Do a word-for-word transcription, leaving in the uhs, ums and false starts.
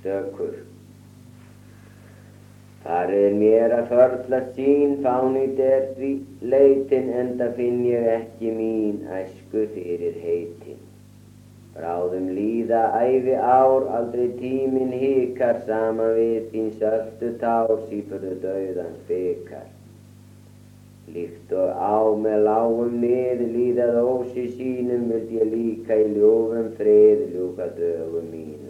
stökur. Þar er mér að förlast sín, fánýt er því leitin, enda finn ég ekki mín æsku fyrir heitin. Bráðum líða ævi ár, aldrei tíminn hikar, saman við þín söltu tár, sífurðu dauðans bikar. Líkt og á með lágum niður líðað ósi sínum, vild ég líka í ljúfum frið ljúka dögum mínum.